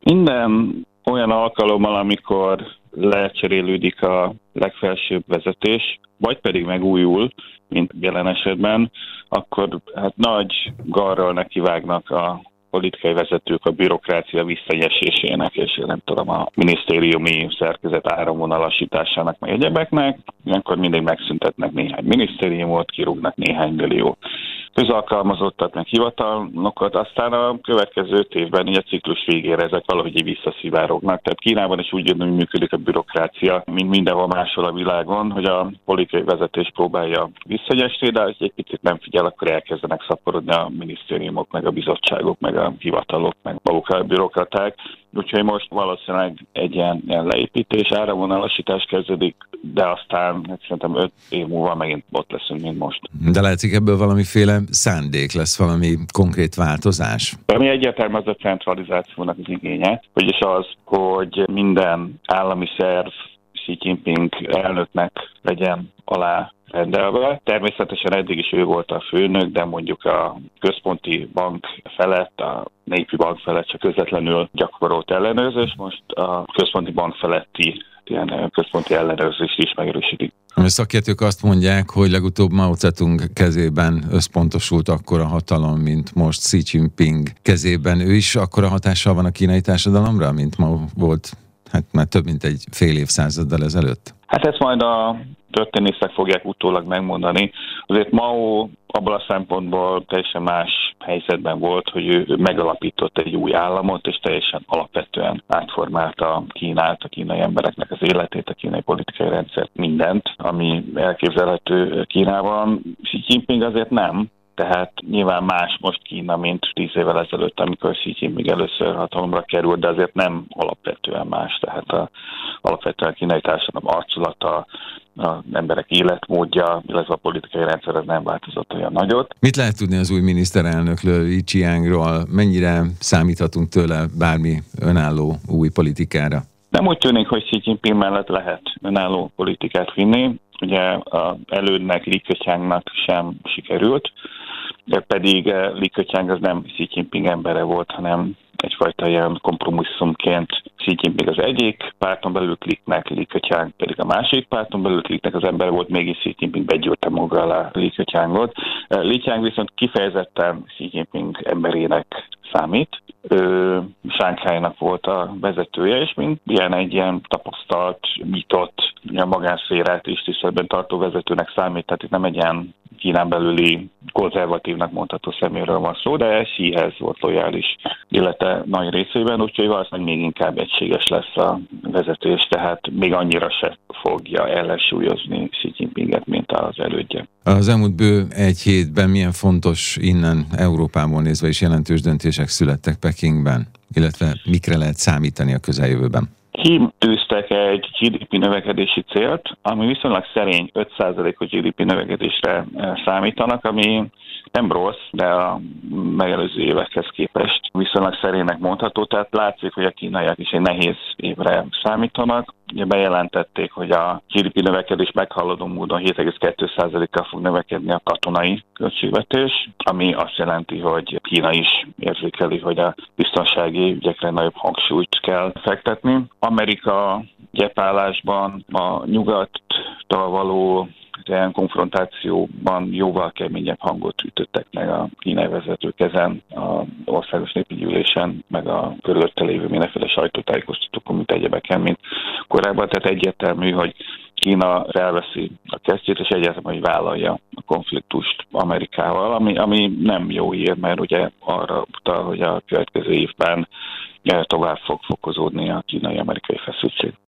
Minden olyan alkalommal, amikor lecserélődik a legfelsőbb vezetés, vagy pedig megújul, mint jelen esetben, akkor nagy garral nekivágnak a politikai vezetők a bürokrácia visszaesésének, és nem tudom, a minisztériumi szerkezet áramvonalasításának, meg egyebeknek, ilyenkor mindig megszüntetnek néhány minisztériumot, kirúgnak néhány millió közalkalmazottat, meg hivatalnokat, aztán a következő 5 évben, így a ciklus végére ezek valahogy így visszaszivárognak. Tehát Kínában is úgy működik a bürokrácia, mint mindenhol máshol a világon, hogy a politikai vezetés próbálja visszagyesni, de ha egy picit nem figyel, akkor elkezdenek szaporodni a minisztériumok, meg a bizottságok, meg a hivatalok, meg maguk a bürokraták. Úgyhogy most valószínűleg egy ilyen leépítés, áramvonalasítás kezdődik, de aztán szerintem 5 év múlva megint ott leszünk, mint most. De látszik ebből valamiféle szándék, lesz valami konkrét változás? Ami egyértelmű az a centralizációnak az igénye, vagyis az, hogy minden állami szerv Xi Jinping elnöknek legyen alá rendelve. Természetesen eddig is ő volt a főnök, de mondjuk a központi bank felett, a népi bank felett csak közvetlenül gyakorolt ellenőrzés, most a központi bank feletti ilyen központi ellenőrzést is megerősítik. A szakértők azt mondják, hogy legutóbb Mao Zedong kezében összpontosult akkora hatalom, mint most Xi Jinping kezében. Ő is akkora hatással van a kínai társadalomra, mint Mao volt már több mint egy fél évszázaddal ezelőtt? Ezt majd a történészek fogják utólag megmondani. Azért Mao abban a szempontból teljesen más helyzetben volt, hogy ő megalapított egy új államot, és teljesen alapvetően átformálta Kínát, a kínai embereknek az életét, a kínai politikai rendszert, mindent, ami elképzelhető Kínában. Xi Jinping azért nem. Tehát nyilván más most Kína, mint 10 évvel ezelőtt, amikor Xi Jinping először hatalomra került, de azért nem alapvetően más. Tehát alapvetően a kínai társadalom arculata, az emberek életmódja, illetve a politikai rendszer az nem változott olyan nagyot. Mit lehet tudni az új miniszterelnökről, Li Qiangról? Mennyire számíthatunk tőle bármi önálló új politikára? Nem úgy tűnik, hogy Xi Jinping mellett lehet önálló politikát vinni. Ugye az elődnek, Li Keqiangnak sem sikerült, de pedig Li Keqiang az nem Xi Jinping embere volt, hanem egyfajta ilyen kompromisszumként Xi Jinping az egyik párton belül kliknek, Li Keqiang pedig a másik párton belül kliknek az ember volt, mégis Xi Jinping begyűrte maga alá Li Keqiangot. Li Qiang viszont kifejezetten Xi Jinping emberének számít. Ő Sánkhájnak volt a vezetője, és mint egy ilyen tapasztalt, nyitott, magánszférát is tiszteletben tartó vezetőnek számít, tehát itt nem egy ilyen Kínán belüli konzervatívnak mondható szeméről van szó, de Xihez volt lojális élete nagy részében, úgyhogy valószínűleg még inkább egységes lesz a vezetés, tehát még annyira se fogja ellensúlyozni Xi Jinpinget, mint az elődje. Az elmúlt bő egy hétben milyen fontos innen Európából nézve is jelentős döntések születtek Pekingben, illetve mikre lehet számítani a közeljövőben? Kitűztek egy GDP növekedési célt, ami viszonylag szerény 5%-os GDP növekedésre számítanak, ami nem rossz, de a megelőző évekhez képest viszonylag szerénynek mondható, tehát látszik, hogy a kínaiak is egy nehéz évre számítanak. Ugye bejelentették, hogy a GDP növekedés meghaladó módon 7,2%-kal fog növekedni a katonai költségvetés, ami azt jelenti, hogy Kína is érzékeli, hogy a biztonsági ügyekre nagyobb hangsúlyt kell fektetni. Amerika gyepálásban a nyugattal való ilyen konfrontációban jóval keményebb hangot ütöttek meg a kínai vezetők ezen az országos népi gyűlésen, meg a körülötte lévő mindenféle sajtótájékoztatókon, mint egyebeken, mint korábban. Tehát egyértelmű, hogy Kína elveszi a kesztyűt, és egyértelmű, hogy vállalja a konfliktust Amerikával, ami nem jó hír, mert ugye arra utal, hogy a következő évben tovább fog fokozódni a kínai-amerikai feszültség.